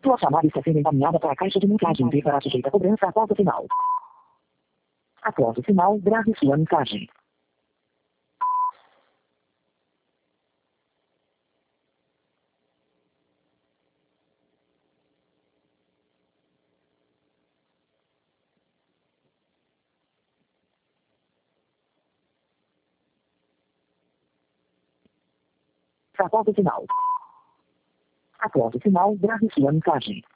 Sua chamada está sendo encaminhada para a caixa de mensagem e será sujeita a cobrança após o sinal. Após o sinal, grave sua mensagem. Após o sinal. Após o sinal, grave sua mensagem.